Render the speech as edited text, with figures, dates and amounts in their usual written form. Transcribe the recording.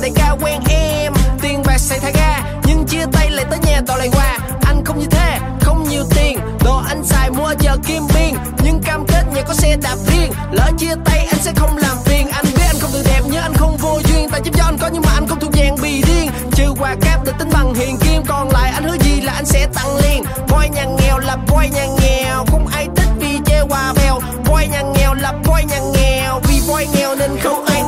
đại ca quen em. Tiền bạc xài thả ga, nhưng chia tay lại tới nhà toàn lại quà. Anh không như thế, không nhiều tiền, đồ anh xài mua giờ kim biên, nhưng cam kết nhà có xe đạp riêng. Lỡ chia tay anh sẽ không làm phiền. Anh biết anh không được đẹp nhưng anh không vô duyên. Tài chính do anh có nhưng mà anh không thuộc dạng bì điên. Trừ quà cáp được tính bằng hiện kim, còn lại anh hứa gì là anh sẽ tặng liền. Boy nhà nghèo là boy nhà nghèo, không ai thích vì chê hòa bèo. Boy nhà nghèo là boy nhà nghèo, vì boy nghèo nên không ai